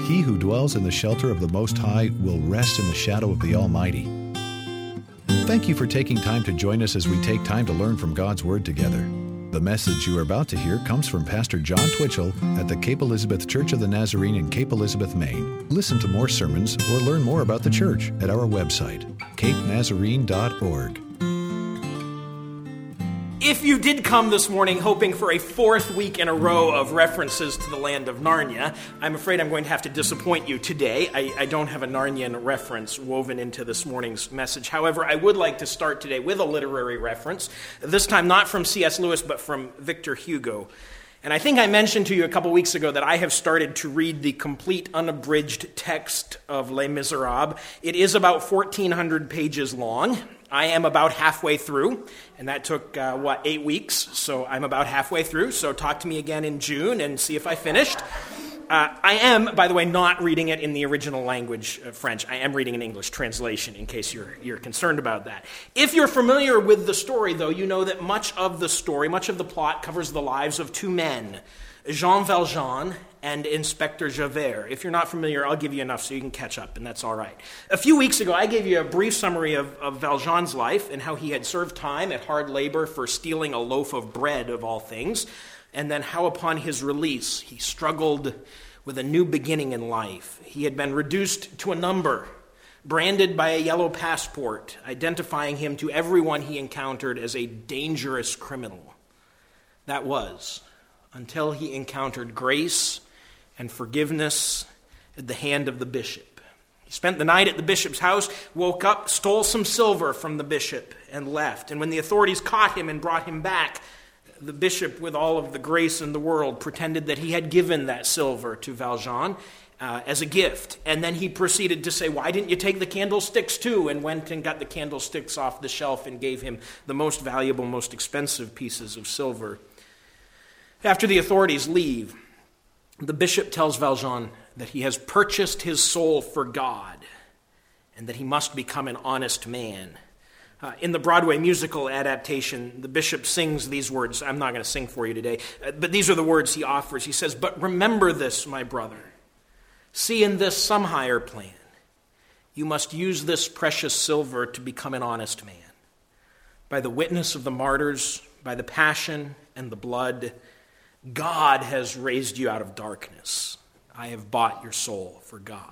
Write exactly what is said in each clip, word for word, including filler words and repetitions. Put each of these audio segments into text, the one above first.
He who dwells in the shelter of the Most High will rest in the shadow of the Almighty. Thank you for taking time to join us as we take time to learn from God's Word together. The message you are about to hear comes from Pastor John Twitchell at the Cape Elizabeth Church of the Nazarene in Cape Elizabeth, Maine. Listen to more sermons or learn more about the church at our website, cape nazarene dot org. If you did come this morning hoping for a fourth week in a row of references to the land of Narnia, I'm afraid I'm going to have to disappoint you today. I, I don't have a Narnian reference woven into this morning's message. However, I would like to start today with a literary reference, this time not from C S Lewis, but from Victor Hugo. And I think I mentioned to you a couple weeks ago that I have started to read the complete unabridged text of Les Miserables. It is about fourteen hundred pages long. I am about halfway through, and that took, uh, what, eight weeks, so I'm about halfway through, so talk to me again in June and see if I finished. Uh, I am, by the way, not reading it in the original language, uh, French. I am reading an English translation, in case you're, you're concerned about that. If you're familiar with the story, though, you know that much of the story, much of the plot covers the lives of two men, Jean Valjean and Inspector Javert. If you're not familiar, I'll give you enough so you can catch up, and that's all right. A few weeks ago, I gave you a brief summary of, of Valjean's life and how he had served time at hard labor for stealing a loaf of bread, of all things, and then how upon his release, he struggled with a new beginning in life. He had been reduced to a number, branded by a yellow passport, identifying him to everyone he encountered as a dangerous criminal. That was until he encountered grace and forgiveness at the hand of the bishop. He spent the night at the bishop's house, woke up, stole some silver from the bishop, and left. And when the authorities caught him and brought him back, the bishop, with all of the grace in the world, pretended that he had given that silver to Valjean uh, as a gift. And then he proceeded to say, "Why didn't you take the candlesticks too?" and went and got the candlesticks off the shelf and gave him the most valuable, most expensive pieces of silver. After the authorities leave, the bishop tells Valjean that he has purchased his soul for God and that he must become an honest man. Uh, in the Broadway musical adaptation, the bishop sings these words. I'm not going to sing for you today, uh, but these are the words he offers. He says, "But remember this, my brother. See in this some higher plan. You must use this precious silver to become an honest man. By the witness of the martyrs, by the passion and the blood, God has raised you out of darkness. I have bought your soul for God."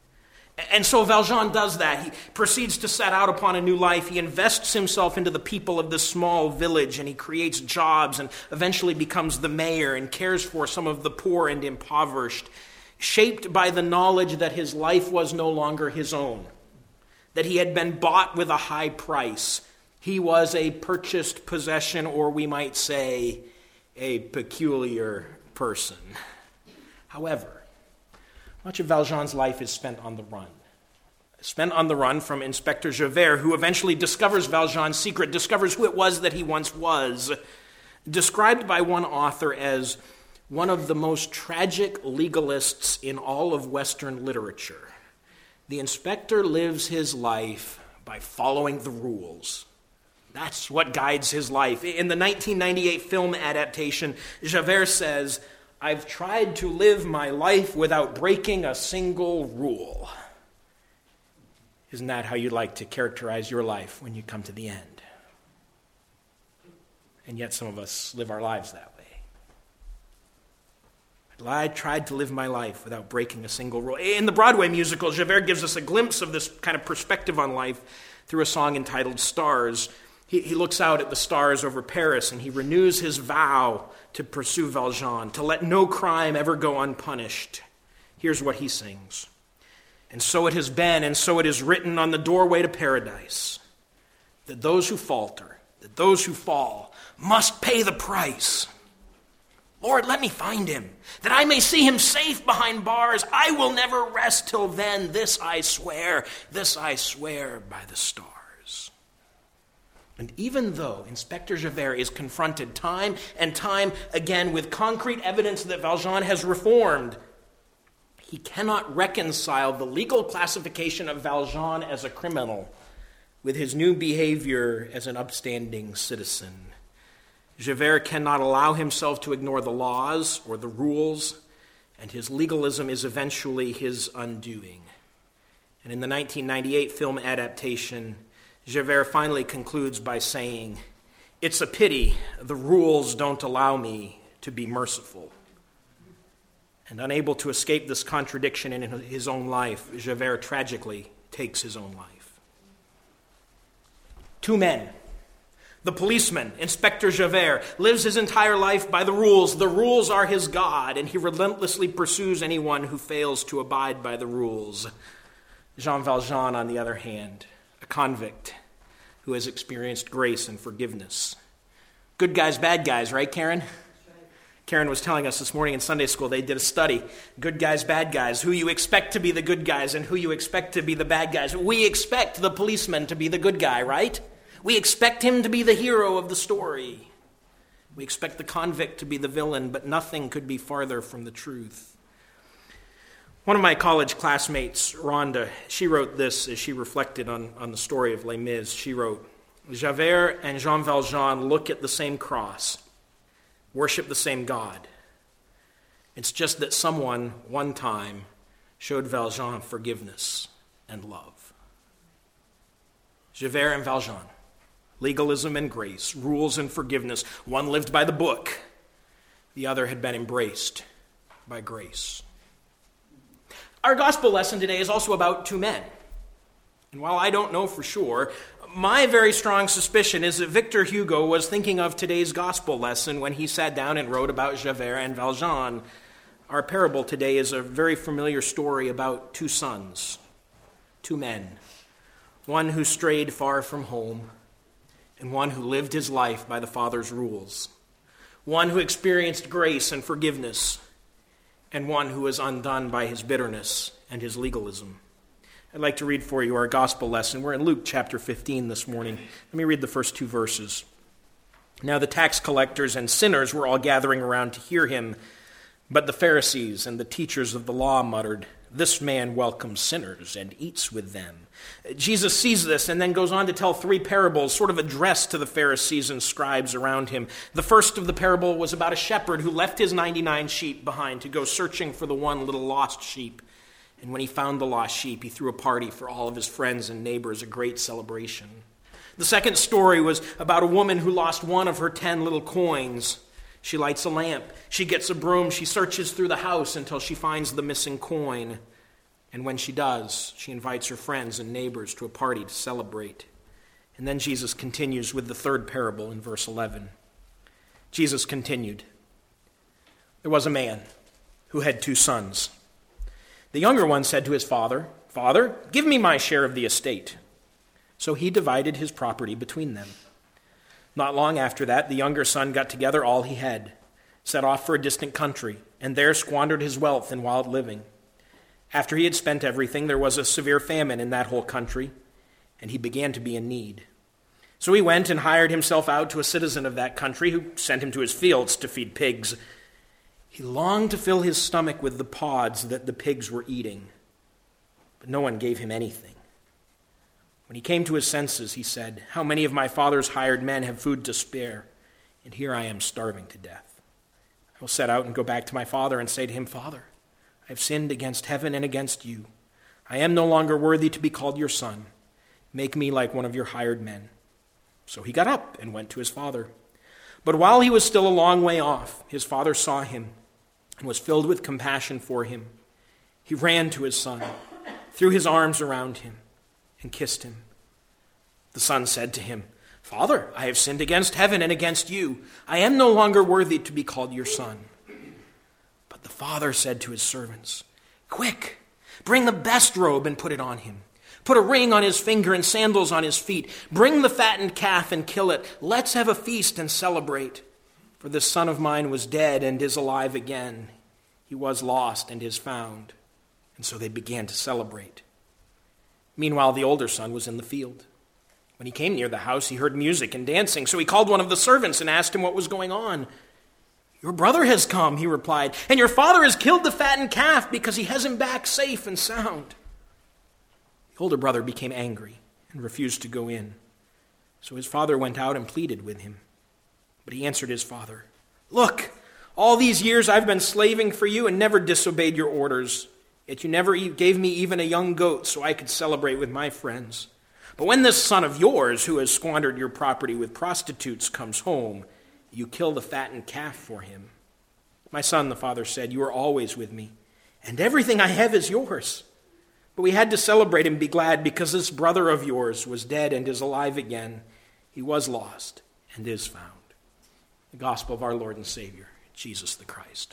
And so Valjean does that. He proceeds to set out upon a new life. He invests himself into the people of this small village, and he creates jobs and eventually becomes the mayor and cares for some of the poor and impoverished, shaped by the knowledge that his life was no longer his own, that he had been bought with a high price. He was a purchased possession, or we might say, a peculiar person. However, much of Valjean's life is spent on the run. Spent on the run from Inspector Javert, who eventually discovers Valjean's secret, discovers who it was that he once was, described by one author as one of the most tragic legalists in all of Western literature. The inspector lives his life by following the rules. That's what guides his life. In the nineteen ninety-eight film adaptation, Javert says, "I've tried to live my life without breaking a single rule." Isn't that how you'd like to characterize your life when you come to the end? And yet some of us live our lives that way. I tried to live my life without breaking a single rule. In the Broadway musical, Javert gives us a glimpse of this kind of perspective on life through a song entitled "Stars." He, he looks out at the stars over Paris, and he renews his vow to pursue Valjean, to let no crime ever go unpunished. Here's what he sings. "And so it has been, and so it is written on the doorway to paradise, that those who falter, that those who fall, must pay the price. Lord, let me find him, that I may see him safe behind bars. I will never rest till then. This I swear, this I swear by the stars." And even though Inspector Javert is confronted time and time again with concrete evidence that Valjean has reformed, he cannot reconcile the legal classification of Valjean as a criminal with his new behavior as an upstanding citizen. Javert cannot allow himself to ignore the laws or the rules and his legalism is eventually his undoing. And in the nineteen ninety-eight film adaptation, Javert finally concludes by saying, "It's a pity the rules don't allow me to be merciful." And unable to escape this contradiction in his own life, Javert tragically takes his own life. Two men. The policeman, Inspector Javert, lives his entire life by the rules. The rules are his God, and he relentlessly pursues anyone who fails to abide by the rules. Jean Valjean, on the other hand, a convict who has experienced grace and forgiveness. Good guys, bad guys, right, Karen? Karen was telling us this morning in Sunday school they did a study. Good guys, bad guys, who you expect to be the good guys and who you expect to be the bad guys. We expect the policeman to be the good guy, right? We expect him to be the hero of the story. We expect the convict to be the villain, but nothing could be farther from the truth. One of my college classmates, Rhonda, she wrote this as she reflected on, on the story of Les Mis. She wrote, Javert and Jean Valjean look at the same cross, worship the same God. It's just that someone, one time, showed Valjean forgiveness and love. Javert and Valjean, legalism and grace, rules and forgiveness. One lived by the book, the other had been embraced by grace. Our gospel lesson today is also about two men. And while I don't know for sure, my very strong suspicion is that Victor Hugo was thinking of today's gospel lesson when he sat down and wrote about Javert and Valjean. Our parable today is a very familiar story about two sons, two men, one who strayed far from home and one who lived his life by the Father's rules, one who experienced grace and forgiveness, and one who was undone by his bitterness and his legalism. I'd like to read for you our gospel lesson. We're in Luke chapter fifteen this morning. Let me read the first two verses. Now the tax collectors and sinners were all gathering around to hear him, but the Pharisees and the teachers of the law muttered, "This man welcomes sinners and eats with them." Jesus sees this and then goes on to tell three parables sort of addressed to the Pharisees and scribes around him. The first of the parable was about a shepherd who left his ninety-nine sheep behind to go searching for the one little lost sheep. And when he found the lost sheep, he threw a party for all of his friends and neighbors, a great celebration. The second story was about a woman who lost one of her ten little coins. She lights a lamp. She gets a broom. She searches through the house until she finds the missing coin. And when she does, she invites her friends and neighbors to a party to celebrate. And then Jesus continues with the third parable in verse eleven. Jesus continued, "There was a man who had two sons. The younger one said to his father, 'Father, give me my share of the estate.' So he divided his property between them. Not long after that, the younger son got together all he had, set off for a distant country, and there squandered his wealth in wild living. After he had spent everything, there was a severe famine in that whole country, and he began to be in need. So he went and hired himself out to a citizen of that country who sent him to his fields to feed pigs. He longed to fill his stomach with the pods that the pigs were eating, but no one gave him anything. When he came to his senses, he said, 'How many of my father's hired men have food to spare, and here I am starving to death. I will set out and go back to my father and say to him, Father, I have sinned against heaven and against you. I am no longer worthy to be called your son. Make me like one of your hired men.' So he got up and went to his father. But while he was still a long way off, his father saw him and was filled with compassion for him. He ran to his son, threw his arms around him, and kissed him. The son said to him, 'Father, I have sinned against heaven and against you. I am no longer worthy to be called your son.' But the father said to his servants, 'Quick, bring the best robe and put it on him. Put a ring on his finger and sandals on his feet. Bring the fattened calf and kill it. Let's have a feast and celebrate. For this son of mine was dead and is alive again. He was lost and is found.' And so they began to celebrate. Meanwhile, the older son was in the field. When he came near the house, he heard music and dancing. So he called one of the servants and asked him what was going on. 'Your brother has come,' he replied, 'and your father has killed the fattened calf because he has him back safe and sound.' The older brother became angry and refused to go in. So his father went out and pleaded with him. But he answered his father, 'Look, All these years I've been slaving for you and never disobeyed your orders. Yet you never gave me even a young goat so I could celebrate with my friends. But when this son of yours, who has squandered your property with prostitutes, comes home, you kill the fattened calf for him. My son," the father said, "you are always with me, and everything I have is yours. But we had to celebrate and be glad because this brother of yours was dead and is alive again. He was lost and is found." The gospel of our Lord and Savior, Jesus the Christ.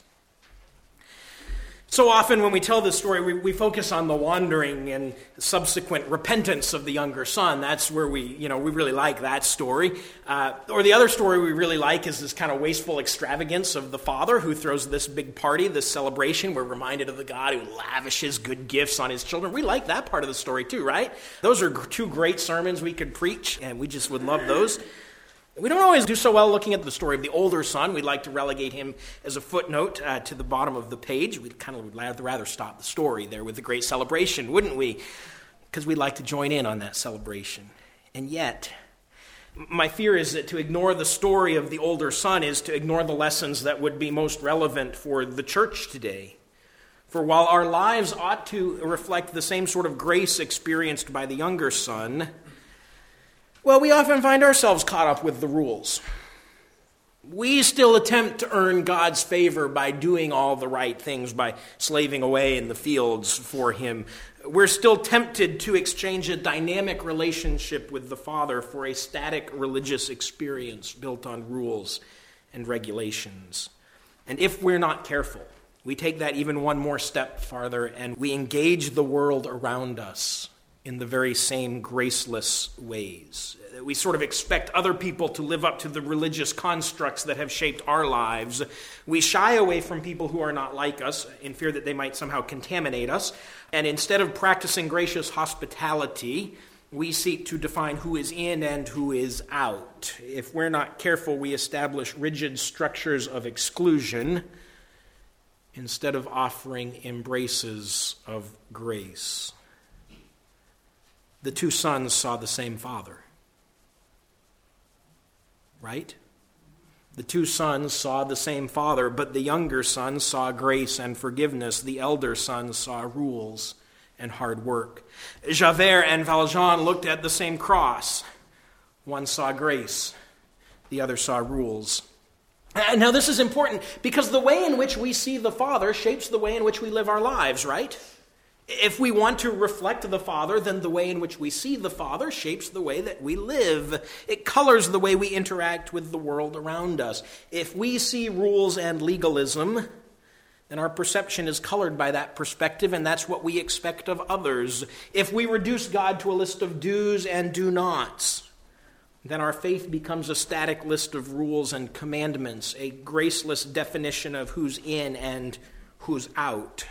So often when we tell this story, we, we focus on the wandering and subsequent repentance of the younger son. That's where we, you know, we really like that story. Uh, or the other story we really like is this kind of wasteful extravagance of the father who throws this big party, this celebration. We're reminded of the God who lavishes good gifts on his children. We like that part of the story too, right? Those are two great sermons we could preach, and we just would love those. We don't always do so well looking at the story of the older son. We'd like to relegate him as a footnote uh, to the bottom of the page. We'd kind of would rather stop the story there with the great celebration, wouldn't we? Because we'd like to join in on that celebration. And yet, my fear is that to ignore the story of the older son is to ignore the lessons that would be most relevant for the church today. For while our lives ought to reflect the same sort of grace experienced by the younger son, well, we often find ourselves caught up with the rules. We still attempt to earn God's favor by doing all the right things, by slaving away in the fields for him. We're still tempted to exchange a dynamic relationship with the Father for a static religious experience built on rules and regulations. And if we're not careful, we take that even one more step farther and we engage the world around us in the very same graceless ways. We sort of expect other people to live up to the religious constructs that have shaped our lives. We shy away from people who are not like us in fear that they might somehow contaminate us. And instead of practicing gracious hospitality, we seek to define who is in and who is out. If we're not careful, we establish rigid structures of exclusion instead of offering embraces of grace. The two sons saw the same father, right? The two sons saw the same father, but the younger son saw grace and forgiveness. The elder son saw rules and hard work. Javert and Valjean looked at the same cross. One saw grace, the other saw rules. And now this is important because the way in which we see the Father shapes the way in which we live our lives, right? If we want to reflect the Father, then the way in which we see the Father shapes the way that we live. It colors the way we interact with the world around us. If we see rules and legalism, then our perception is colored by that perspective, and that's what we expect of others. If we reduce God to a list of do's and do-nots, then our faith becomes a static list of rules and commandments, a graceless definition of who's in and who's out.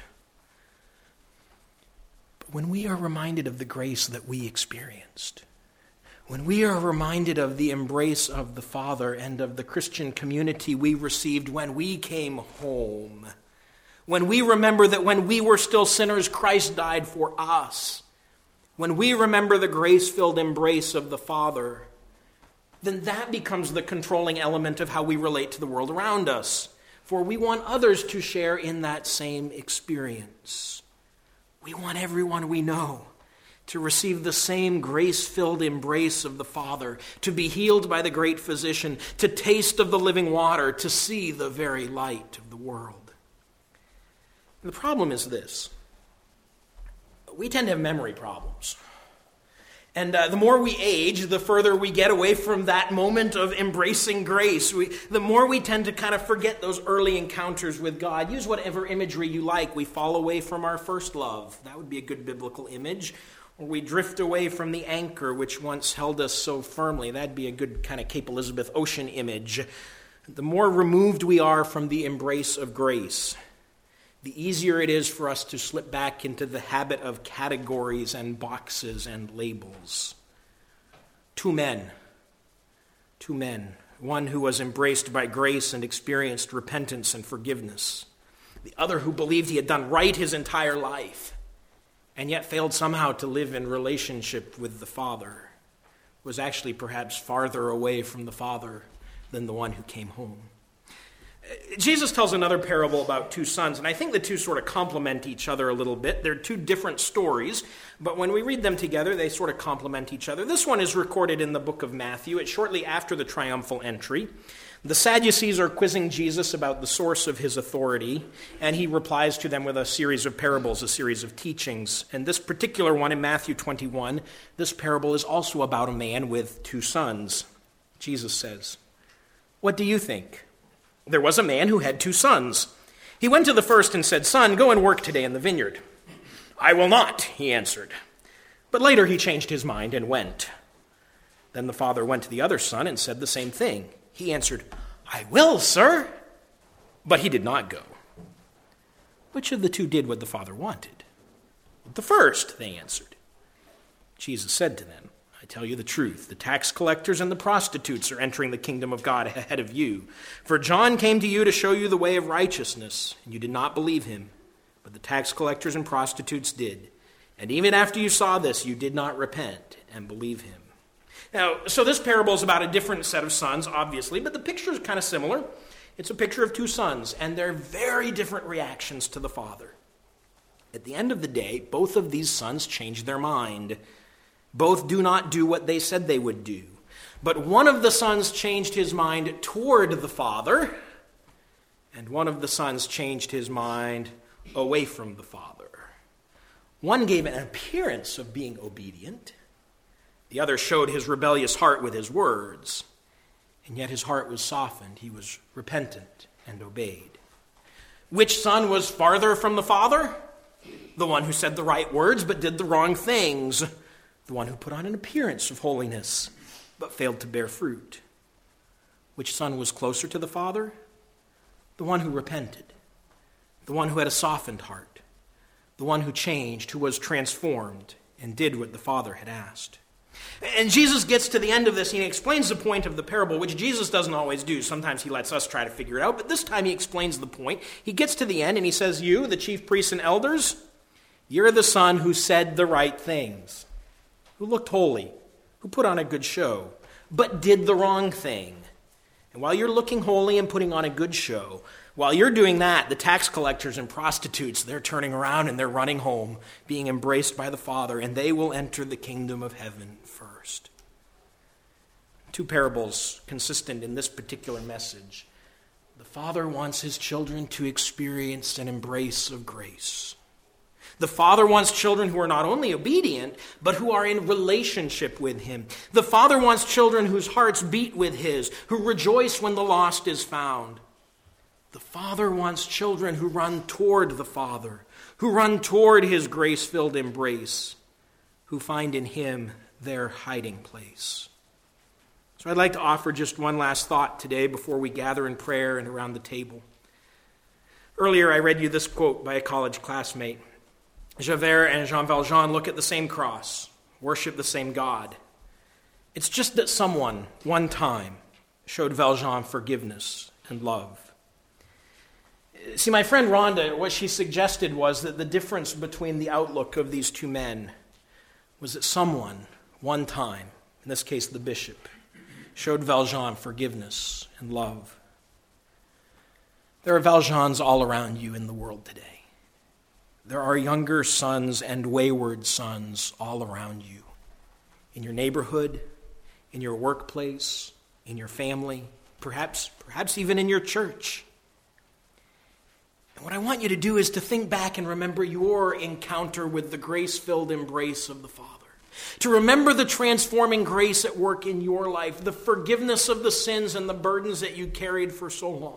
When we are reminded of the grace that we experienced, when we are reminded of the embrace of the Father and of the Christian community we received when we came home, when we remember that when we were still sinners, Christ died for us, when we remember the grace-filled embrace of the Father, then that becomes the controlling element of how we relate to the world around us. For we want others to share in that same experience. We want everyone we know to receive the same grace-filled embrace of the Father, to be healed by the great physician, to taste of the living water, to see the very light of the world. And the problem is this. We tend to have memory problems. And uh, the more we age, the further we get away from that moment of embracing grace. We, the more we tend to kind of forget those early encounters with God. Use whatever imagery you like. We fall away from our first love. That would be a good biblical image. Or we drift away from the anchor which once held us so firmly. That'd be a good kind of Cape Elizabeth ocean image. The more removed we are from the embrace of grace, the easier it is for us to slip back into the habit of categories and boxes and labels. Two men, two men, one who was embraced by grace and experienced repentance and forgiveness, the other who believed he had done right his entire life and yet failed somehow to live in relationship with the Father, was actually perhaps farther away from the Father than the one who came home. Jesus tells another parable about two sons, and I think the two sort of complement each other a little bit. They're two different stories, but when we read them together, they sort of complement each other. This one is recorded in the book of Matthew. It's shortly after the triumphal entry. The Sadducees are quizzing Jesus about the source of his authority, and he replies to them with a series of parables, a series of teachings. And this particular one in Matthew twenty-one, this parable is also about a man with two sons. Jesus says, "What do you think? There was a man who had two sons. He went to the first and said, 'Son, go and work today in the vineyard.' 'I will not,' he answered. But later he changed his mind and went. Then the father went to the other son and said the same thing. He answered, 'I will, sir.' But he did not go. Which of the two did what the father wanted?" "The first," they answered. Jesus said to them, "I tell you the truth, the tax collectors and the prostitutes are entering the kingdom of God ahead of you. For John came to you to show you the way of righteousness, and you did not believe him, but the tax collectors and prostitutes did. And even after you saw this, you did not repent and believe him." Now, so this parable is about a different set of sons, obviously, but the picture is kind of similar. It's a picture of two sons, and they're very different reactions to the father. At the end of the day, both of these sons change their mind. Both do not do what they said they would do. But one of the sons changed his mind toward the father, and one of the sons changed his mind away from the father. One gave an appearance of being obedient. The other showed his rebellious heart with his words, and yet his heart was softened. He was repentant and obeyed. Which son was farther from the father? The one who said the right words but did the wrong things. The one who put on an appearance of holiness but failed to bear fruit. Which son was closer to the father? The one who repented. The one who had a softened heart. The one who changed, who was transformed and did what the father had asked. And Jesus gets to the end of this and he explains the point of the parable, which Jesus doesn't always do. Sometimes he lets us try to figure it out, but this time he explains the point. He gets to the end and he says, "You, the chief priests and elders, you're the son who said the right things, who looked holy, who put on a good show, but did the wrong thing. And while you're looking holy and putting on a good show, while you're doing that, the tax collectors and prostitutes, they're turning around and they're running home, being embraced by the Father, and they will enter the kingdom of heaven first." Two parables consistent in this particular message. The Father wants his children to experience an embrace of grace. The Father wants children who are not only obedient, but who are in relationship with him. The Father wants children whose hearts beat with his, who rejoice when the lost is found. The Father wants children who run toward the Father, who run toward his grace-filled embrace, who find in him their hiding place. So I'd like to offer just one last thought today before we gather in prayer and around the table. Earlier I read you this quote by a college classmate. Javert and Jean Valjean look at the same cross, worship the same God. It's just that someone, one time, showed Valjean forgiveness and love. See, my friend Rhonda, what she suggested was that the difference between the outlook of these two men was that someone, one time, in this case the bishop, showed Valjean forgiveness and love. There are Valjeans all around you in the world today. There are younger sons and wayward sons all around you, in your neighborhood, in your workplace, in your family, perhaps, perhaps even in your church. And what I want you to do is to think back and remember your encounter with the grace-filled embrace of the Father. To remember the transforming grace at work in your life, the forgiveness of the sins and the burdens that you carried for so long.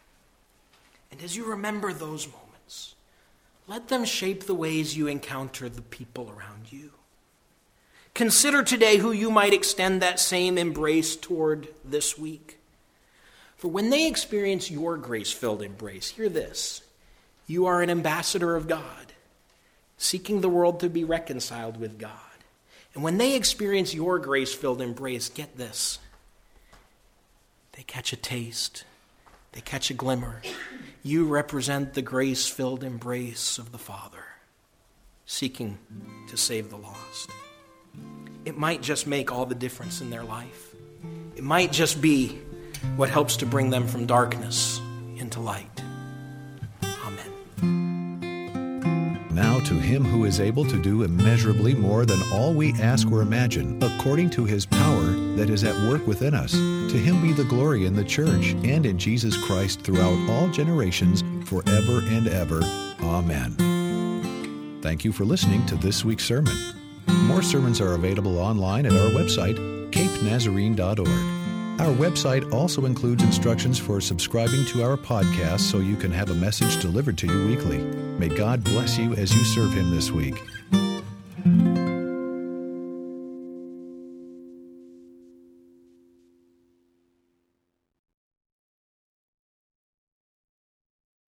And as you remember those moments, let them shape the ways you encounter the people around you. Consider today who you might extend that same embrace toward this week. For when they experience your grace-filled embrace, hear this: you are an ambassador of God, seeking the world to be reconciled with God. And when they experience your grace-filled embrace, get this: they catch a taste, they catch a glimmer. You represent the grace-filled embrace of the Father, seeking to save the lost. It might just make all the difference in their life. It might just be what helps to bring them from darkness into light. Amen. Now to him who is able to do immeasurably more than all we ask or imagine, according to his power that is at work within us, to him be the glory in the church and in Jesus Christ throughout all generations, forever and ever. Amen. Thank you for listening to this week's sermon. More sermons are available online at our website, cape nazarene dot org. Our website also includes instructions for subscribing to our podcast so you can have a message delivered to you weekly. May God bless you as you serve him this week.